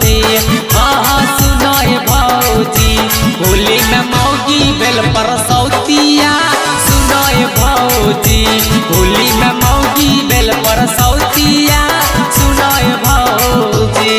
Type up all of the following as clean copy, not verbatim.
भौजी हाँ सुनाए भौजी होली में मौगी बेल पर सौतिया सुनाए भौजी होली में मौगी बेल पर सौतिया सुनाए भौजी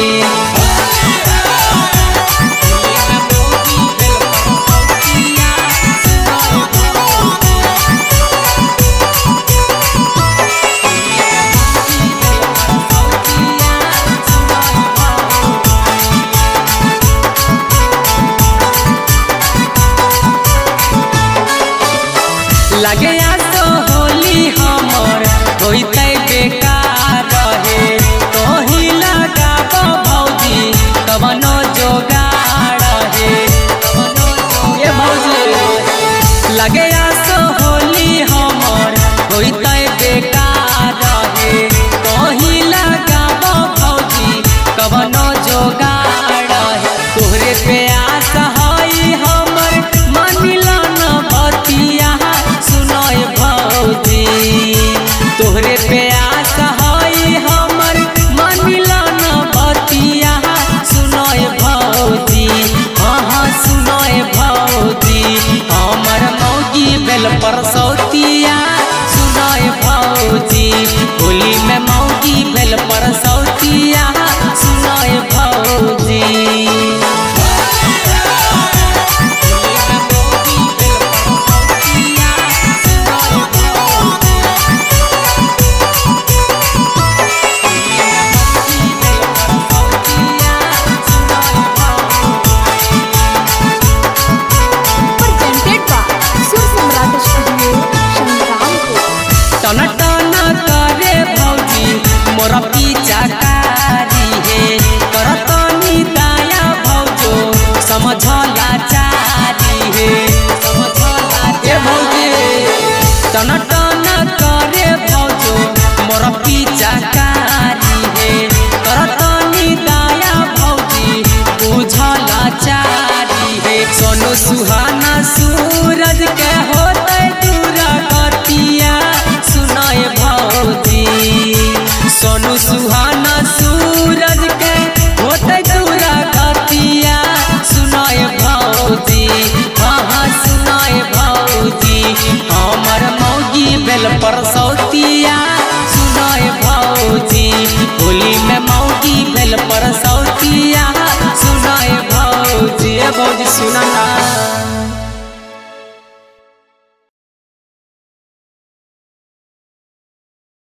लगे तो होली हमर होते बेकार रहे तोही लगाब भौजी कवनो जोगाड़ रहे ये भौजी लगे तो होली हमर होते बेकार रहे तोही लगाब भौजी कवनो जोगाड़ रहे तोहरे पे आस हई हमर मानिला न बतिया तोहरे पे आस हई हमर मानिला न बतिया सुनाए भौजी हाँ सुनाए भौजी हमर मौगी बेल पर सौतिया सुनाए भौजी होली में मौगी बेल पर सौतिया सुनाए भौजी मोरा पीछा कारी है करतनी दाया भौजो समझला चारी है समझला भौजी टन टन करे भौजो मोरा पीछा कारी है करतनी दाया भौजी बुझला चारी है सोनू सुहाना सूरज के होते दूरा कटिया सुनाए भौजी सोनू सुहाना सूरज के होते दूरा कटिया सुनाए भौजी हाँ सुनाए भौजी हमर मौगी बेल पर सौतिया सुनाए भौजी होली में मौगी बेल पर सौतिया सुनाए भौजी सुना।